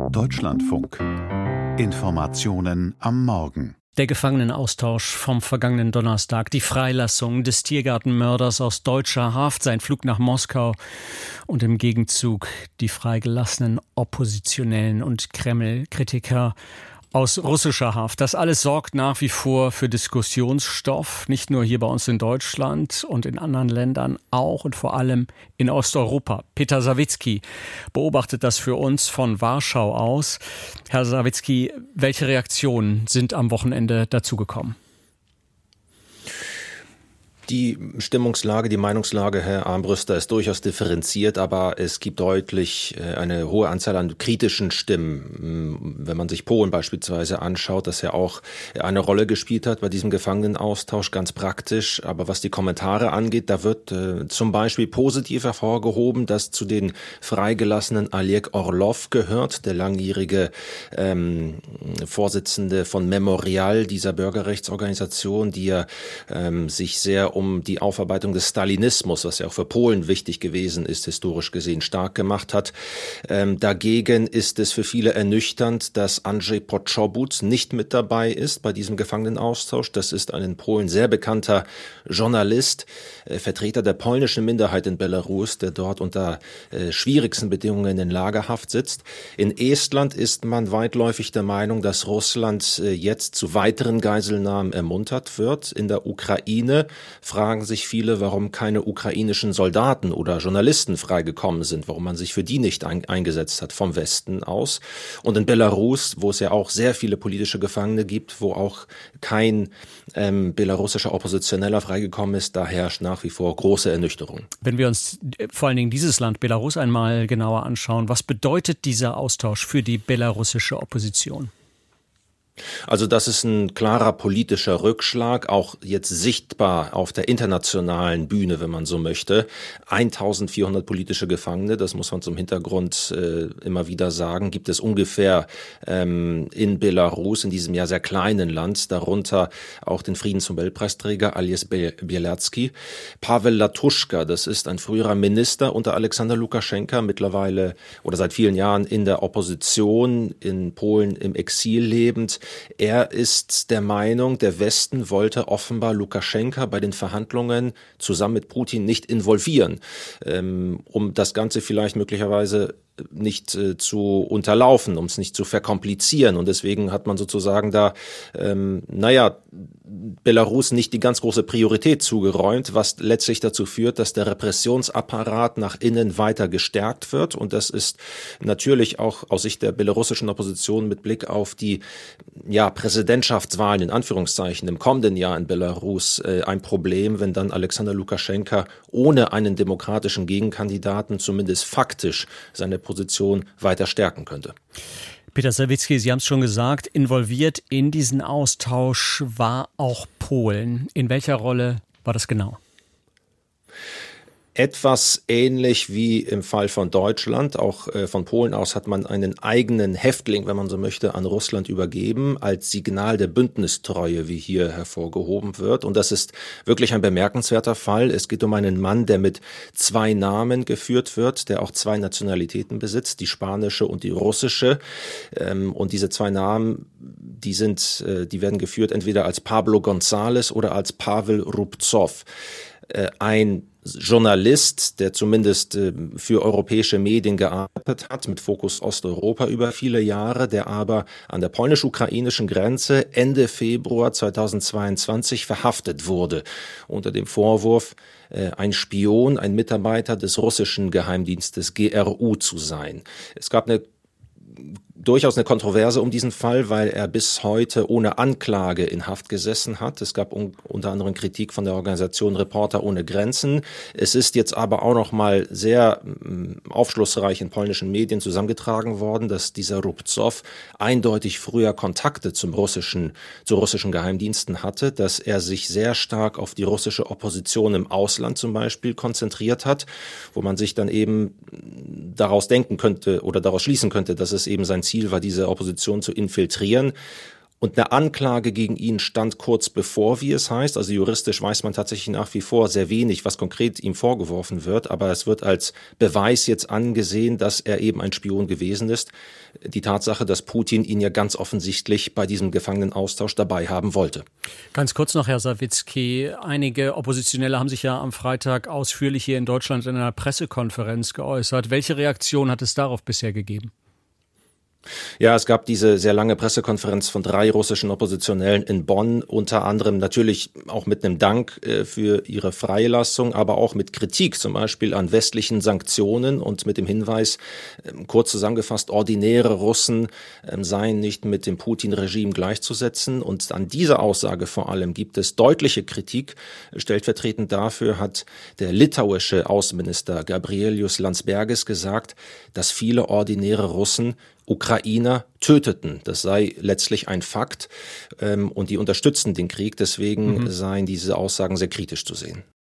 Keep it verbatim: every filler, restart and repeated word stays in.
Deutschlandfunk. Informationen am Morgen. Der Gefangenenaustausch vom vergangenen Donnerstag, die Freilassung des Tiergartenmörders aus deutscher Haft, sein Flug nach Moskau und im Gegenzug die freigelassenen Oppositionellen und Kreml-Kritiker aus russischer Haft. Das alles sorgt nach wie vor für Diskussionsstoff, nicht nur hier bei uns in Deutschland und in anderen Ländern, auch und vor allem in Osteuropa. Peter Sawicki beobachtet das für uns von Warschau aus. Herr Sawicki, welche Reaktionen sind am Wochenende dazugekommen? Die Stimmungslage, die Meinungslage, Herr Armbrüster, ist durchaus differenziert, aber es gibt deutlich eine hohe Anzahl an kritischen Stimmen. Wenn man sich Polen beispielsweise anschaut, das ja auch eine Rolle gespielt hat bei diesem Gefangenenaustausch, ganz praktisch. Aber was die Kommentare angeht, da wird äh, zum Beispiel positiv hervorgehoben, dass zu den freigelassenen Oleg Orlov gehört, der langjährige ähm, Vorsitzende von Memorial, dieser Bürgerrechtsorganisation, die ja ähm, sich sehr um um die Aufarbeitung des Stalinismus, was ja auch für Polen wichtig gewesen ist, historisch gesehen stark gemacht hat. Ähm, dagegen ist es für viele ernüchternd, dass Andrzej Poczobut nicht mit dabei ist bei diesem Gefangenenaustausch. Das ist ein in Polen sehr bekannter Journalist, äh, Vertreter der polnischen Minderheit in Belarus, der dort unter äh, schwierigsten Bedingungen in Lagerhaft sitzt. In Estland ist man weitläufig der Meinung, dass Russland äh, jetzt zu weiteren Geiselnahmen ermuntert wird. In der Ukraine fragen sich viele, warum keine ukrainischen Soldaten oder Journalisten freigekommen sind, warum man sich für die nicht ein, eingesetzt hat vom Westen aus. Und in Belarus, wo es ja auch sehr viele politische Gefangene gibt, wo auch kein ähm, belarussischer Oppositioneller freigekommen ist, da herrscht nach wie vor große Ernüchterung. Wenn wir uns vor allen Dingen dieses Land Belarus einmal genauer anschauen, was bedeutet dieser Austausch für die belarussische Opposition? Also das ist ein klarer politischer Rückschlag, auch jetzt sichtbar auf der internationalen Bühne, wenn man so möchte. eintausendvierhundert politische Gefangene, das muss man zum Hintergrund äh, immer wieder sagen, gibt es ungefähr ähm, in Belarus, in diesem ja sehr kleinen Land, darunter auch den Friedensnobelpreisträger Ales Bialiatski. Paweł Latuschka, das ist ein früherer Minister unter Alexander Lukaschenka, mittlerweile oder seit vielen Jahren in der Opposition, in Polen im Exil lebend. Er ist der Meinung, der Westen wollte offenbar Lukaschenka bei den Verhandlungen zusammen mit Putin nicht involvieren, ähm, um das Ganze vielleicht möglicherweise nicht äh, zu unterlaufen, um es nicht zu verkomplizieren. Und deswegen hat man sozusagen da, ähm, naja, Belarus nicht die ganz große Priorität zugeräumt, was letztlich dazu führt, dass der Repressionsapparat nach innen weiter gestärkt wird. Und das ist natürlich auch aus Sicht der belarussischen Opposition mit Blick auf die ja, Präsidentschaftswahlen in Anführungszeichen im kommenden Jahr in Belarus äh, ein Problem, wenn dann Alexander Lukaschenka ohne einen demokratischen Gegenkandidaten zumindest faktisch seine Position weiter stärken könnte. Peter Sawicki, Sie haben es schon gesagt, involviert in diesen Austausch war auch Polen. In welcher Rolle war das genau? Etwas ähnlich wie im Fall von Deutschland, auch äh, von Polen aus hat man einen eigenen Häftling, wenn man so möchte, an Russland übergeben, als Signal der Bündnistreue, wie hier hervorgehoben wird. Und das ist wirklich ein bemerkenswerter Fall. Es geht um einen Mann, der mit zwei Namen geführt wird, der auch zwei Nationalitäten besitzt, die spanische und die russische. Ähm, und diese zwei Namen, die sind, äh, die werden geführt entweder als Pablo González oder als Paweł Rubcow. Äh, ein Journalist, der zumindest äh, für europäische Medien gearbeitet hat, mit Fokus Osteuropa über viele Jahre, der aber an der polnisch-ukrainischen Grenze Ende Februar zweitausendzweiundzwanzig verhaftet wurde, unter dem Vorwurf, äh, ein Spion, ein Mitarbeiter des russischen Geheimdienstes G R U zu sein. Es gab eine durchaus eine Kontroverse um diesen Fall, weil er bis heute ohne Anklage in Haft gesessen hat. Es gab un- unter anderem Kritik von der Organisation Reporter ohne Grenzen. Es ist jetzt aber auch noch mal sehr mh, aufschlussreich in polnischen Medien zusammengetragen worden, dass dieser Rubcow eindeutig früher Kontakte zum russischen, zu russischen Geheimdiensten hatte, dass er sich sehr stark auf die russische Opposition im Ausland zum Beispiel konzentriert hat, wo man sich dann eben daraus denken könnte oder daraus schließen könnte, dass es eben sein Ziel war, diese Opposition zu infiltrieren. Und eine Anklage gegen ihn stand kurz bevor, wie es heißt. Also juristisch weiß man tatsächlich nach wie vor sehr wenig, was konkret ihm vorgeworfen wird. Aber es wird als Beweis jetzt angesehen, dass er eben ein Spion gewesen ist. Die Tatsache, dass Putin ihn ja ganz offensichtlich bei diesem Gefangenenaustausch dabei haben wollte. Ganz kurz noch, Herr Sawicki. Einige Oppositionelle haben sich ja am Freitag ausführlich hier in Deutschland in einer Pressekonferenz geäußert. Welche Reaktion hat es darauf bisher gegeben? Ja, es gab diese sehr lange Pressekonferenz von drei russischen Oppositionellen in Bonn, unter anderem natürlich auch mit einem Dank äh, für ihre Freilassung, aber auch mit Kritik zum Beispiel an westlichen Sanktionen und mit dem Hinweis, äh, kurz zusammengefasst, ordinäre Russen äh, seien nicht mit dem Putin-Regime gleichzusetzen. Und an dieser Aussage vor allem gibt es deutliche Kritik. Stellvertretend dafür hat der litauische Außenminister Gabrielius Landsbergis gesagt, dass viele ordinäre Russen Ukrainer töteten. Das sei letztlich ein Fakt, ähm, und die unterstützen den Krieg. Deswegen mhm. seien diese Aussagen sehr kritisch zu sehen.